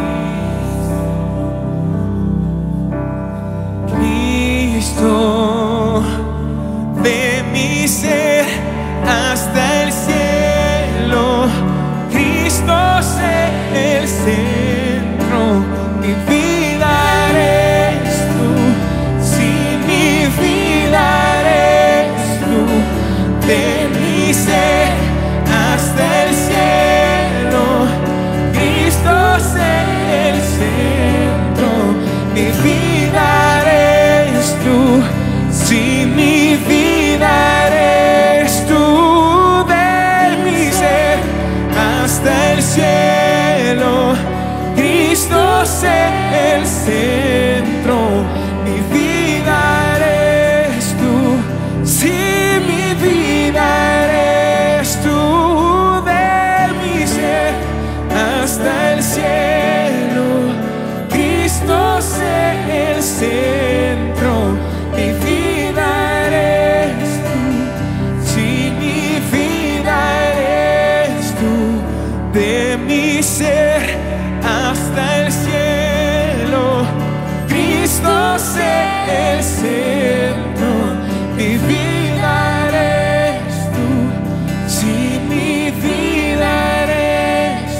Cristo. De mi ser hasta el cielo, Cristo sé el centro. Mi vida eres tú, sí, mi vida eres tú. De mi ser hasta el cielo, Cristo sé el centro. Mi vida eres tú, sí, mi vida eres tú. De mi ser hasta el cielo, Cristo sé el centro. Mi vida eres tú, sí, mi vida eres tú. De mi ser hasta el cielo, Cristo sé el centro. Mi vida eres tú, sí, mi vida eres tú. De mi ser hasta el cielo, Cristo sé el centro. Mi vida eres tú, sí, mi vida eres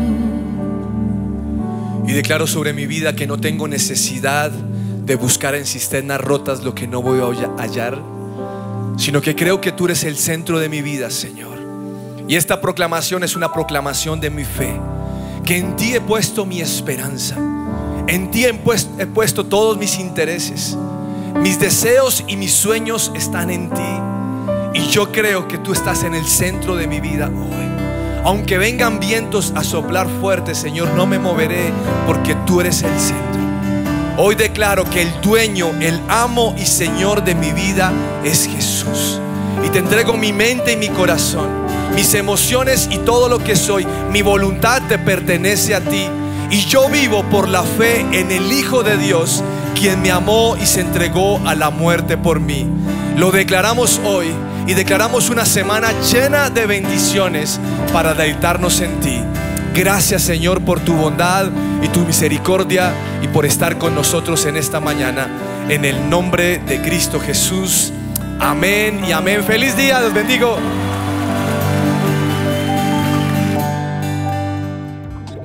tú. Y declaro sobre mi vida que no tengo necesidad de buscar en cisternas rotas lo que no voy a hallar, sino que creo que tú eres el centro de mi vida, Señor. Y esta proclamación es una proclamación de mi fe, que en ti he puesto mi esperanza. En ti he puesto, he puesto todos mis intereses. Mis deseos y mis sueños están en ti. Y yo creo que tú estás en el centro de mi vida hoy. Aunque vengan vientos a soplar fuerte, Señor, no me moveré, porque tú eres el centro. Hoy declaro que el dueño, el amo y Señor de mi vida es Jesús. Y te entrego mi mente y mi corazón, mis emociones y todo lo que soy. Mi voluntad te pertenece a ti. Y yo vivo por la fe en el Hijo de Dios, quien me amó y se entregó a la muerte por mí. Lo declaramos hoy y declaramos una semana llena de bendiciones para deleitarnos en ti. Gracias, Señor, por tu bondad y tu misericordia y por estar con nosotros en esta mañana. En el nombre de Cristo Jesús. Amén y amén. Feliz día, los bendigo.